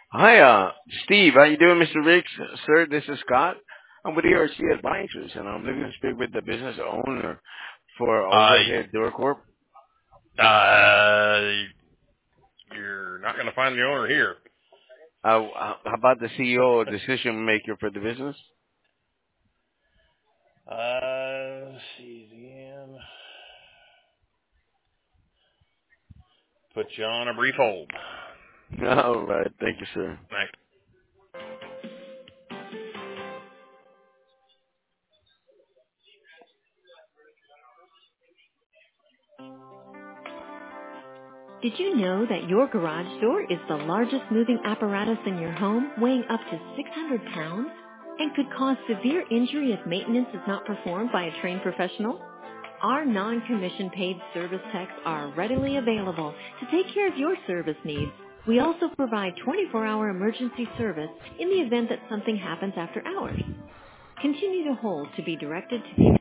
Hi, Steve. How you doing, Mr. Riggs? Sir, this is Scott. I'm with ERC Advisors, and I'm looking to speak with the business owner for Uh, Overhead Door Corp. uh, you're not going to find the owner here. How about the CEO or decision maker for the business? Let's see again. Put you on a brief hold. All right. Thank you, sir. Thanks. Did you know that your garage door is the largest moving apparatus in your home, weighing up to 600 pounds? And could cause severe injury if maintenance is not performed by a trained professional? Our non-commission paid service techs are readily available to take care of your service needs. We also provide 24-hour emergency service in the event that something happens after hours. Continue to hold to be directed to the